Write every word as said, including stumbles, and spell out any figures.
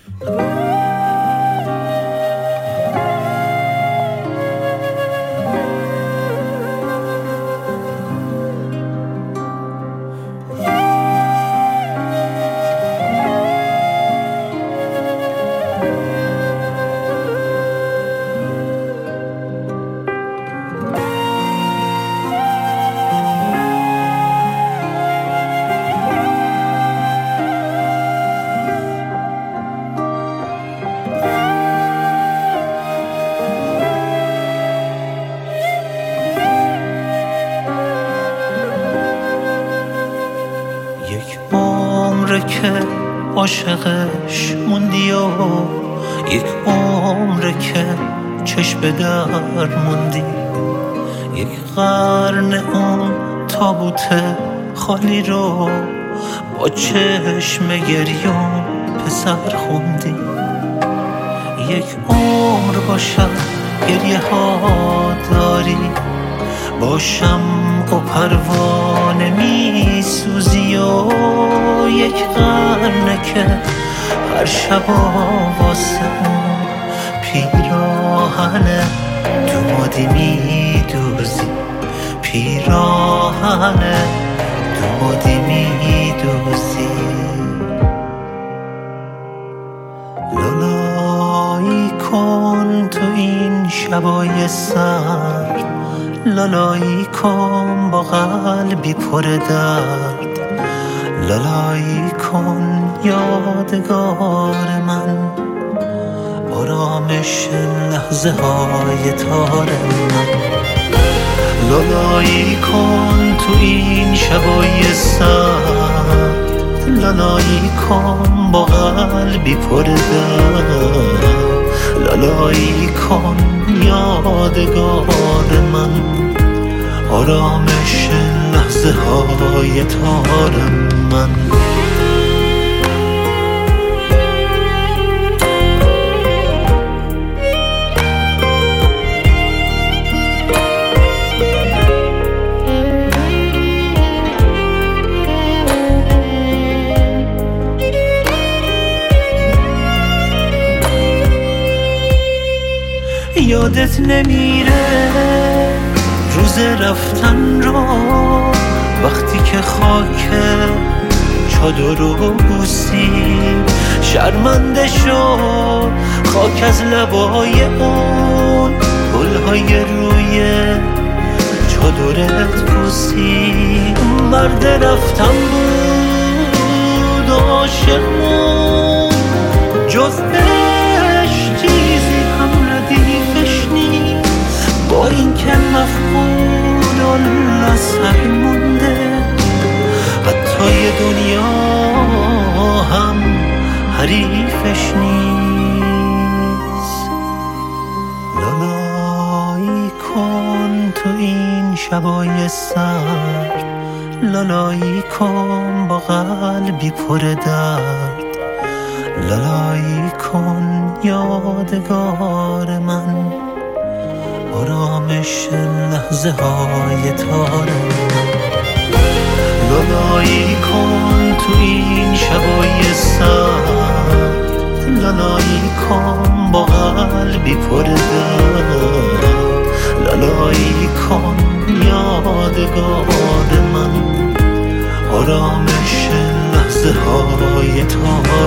که عاشقش موندی و یک عمر که چشم به در موندی، یک قرن اون تابوت خالی رو با چشم گریون پسر خوندی. یک عمر باشم گریه ها داری، باشم و پروانه می سوزی و یک قرنه که هر شب واسه اون پیراهنه دمادی می دوزی، پیراهنه دمادی می دوزی. لالایی کن تو این شبای سرد، لالایی کن با قلبی پر درد، لالایی کن یادگار من، آرامش لحظه های تار من. لالایی کن تو این شبای سرد، لالایی کن با قلبی پر درد، لالایی کن یادگار من، آرامش لحظه های تار من. یادت نمیره روز رفتن رو، وقتی که خاک چادر رو بوسی شرمنده شو، خاک از لبای اون گلهای روی چادرت بوسی. مرد رفتن بود عاشقمون، جز عشق چیزی هم ردیفش نیست، با این که مفقود النظر مونده، حتی یه دنیا هم حریفش نیست. لالایی کن تو این شبای سرد، لالایی کن با قلبی پر درد، لالایی کن یادگار من، آرامش لحظه های تار من. لالایی کن تو این شبای سرد، لالایی کن با قلبی پر درد، لالایی کن یادگار من، آرامش لحظه های تار